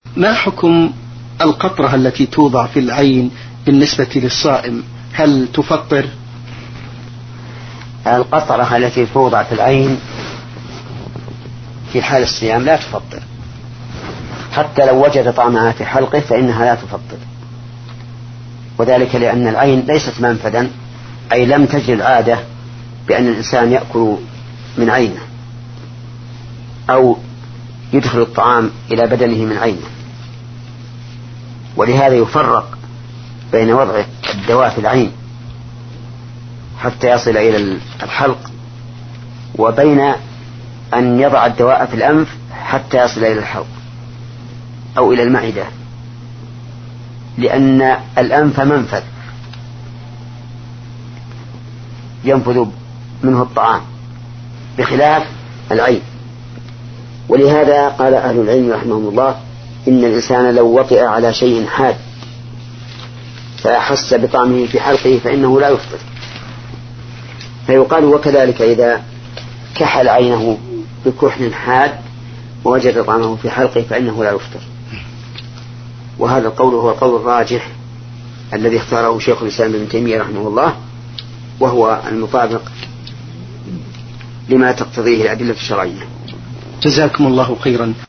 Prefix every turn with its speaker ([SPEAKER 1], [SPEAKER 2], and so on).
[SPEAKER 1] ما حكم القطرة التي توضع في العين بالنسبة للصائم؟ هل تفطر؟
[SPEAKER 2] القطرة التي توضع في العين في حال الصيام لا تفطر، حتى لو وجد طعمها في حلقه فإنها لا تفطر، وذلك لأن العين ليست منفذا، أي لم تجد العادة بأن الإنسان يأكل من عينه أو يدخل الطعام إلى بدنه من عينه، ولهذا يفرق بين وضع الدواء في العين حتى يصل إلى الحلق، وبين أن يضع الدواء في الأنف حتى يصل إلى الحلق أو إلى المعدة، لأن الأنف منفذ ينفذ منه الطعام بخلاف العين. ولهذا قال أهل العلم رحمهم الله إن الإنسان لو وطئ على شيء حاد فأحس بطعمه في حلقه فإنه لا يفطر. فيقال وكذلك إذا كحل عينه بكحل حاد ووجد طعمه في حلقه فإنه لا يفطر. وهذا القول هو القول الراجح الذي اختاره شيخ الإسلام ابن تيمية رحمه الله، وهو المطابق لما تقتضيه الأدلة الشرعية.
[SPEAKER 1] جزاكم الله خيرا.